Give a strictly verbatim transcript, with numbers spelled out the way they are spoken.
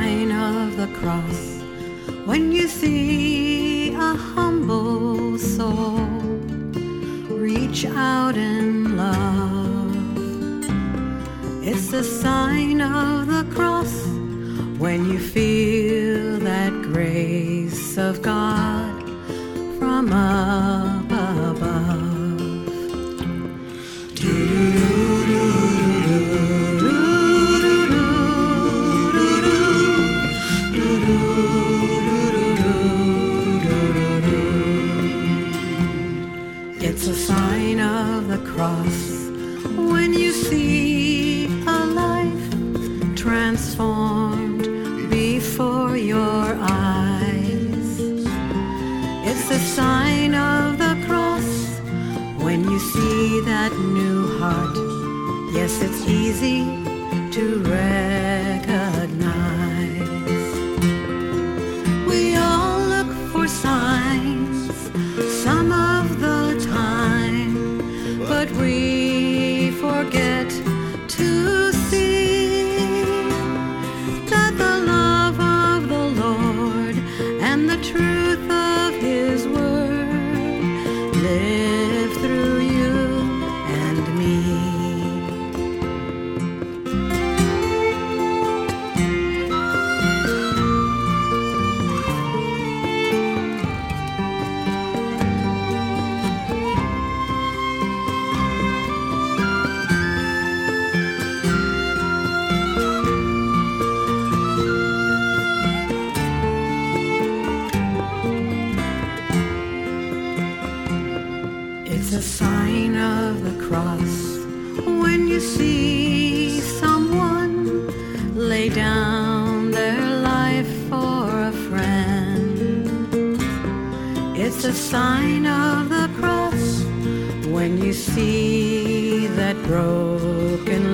sign of the cross when you see a humble soul reach out in love. It's the sign of the cross when you feel that grace of God from up above. It's a sign of the cross when you see a life transformed before your eyes. It's the sign of the cross when you see that new heart. Yes, it's easy to recognize. We all look for signs some of the time, but we forget to see that the love of the Lord and the truth of His word live through you and me. It's a sign of the cross when you see someone lay down their life for a friend. It's a sign of the cross when you see that broken